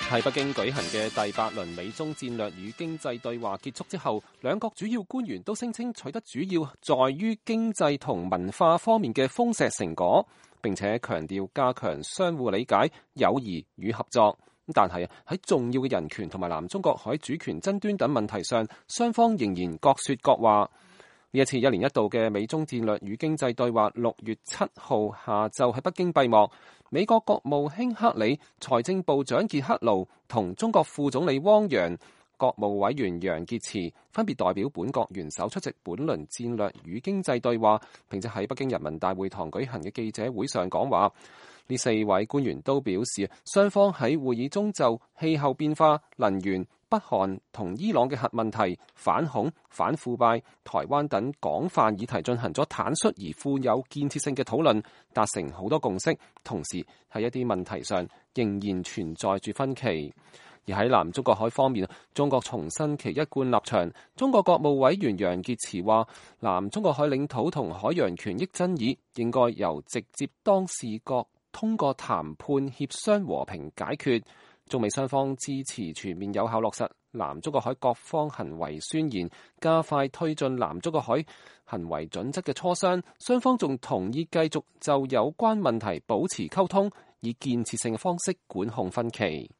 喺北京舉行嘅第8輪美中戰略與經濟對話結束之後，兩國主要官員都聲稱取得主要在於經濟同文化方面嘅豐碩成果，並且強調加強相互理解、友誼與合作。但係喺重要嘅人權同埋南中國海主權爭端等問題上，雙方仍然各說各話。呢一次一年一度嘅美中戰略與經濟對話6月7號下晝喺北京閉幕。美國國務卿克里、財政部長傑克盧同中國副總理汪洋、國務委員楊潔篪分別代表本國元首出席本輪戰略與經濟對話，並且喺北京人民大會堂舉行嘅記者會上講話。呢4位官員都表示，雙方喺會議中就氣候變化、能源、北韓同伊朗嘅核問題、反恐、反腐敗、台灣等廣泛議題進行咗坦率而富有建設性嘅討論，達成好多共識。同時喺一啲問題上仍然存在住分歧。而喺南中國海方面，中國重申其一貫立場。中國國務委員楊潔篪話，南中國海領土同海洋權益爭議應該由直接當事國通過談判協商和平解決。中美雙方支持全面有效落實南中國海各方行為宣言，加快推進南中國海行為準則嘅磋商。雙方仲同意繼續就有關問題保持溝通，以建設性嘅方式管控分歧。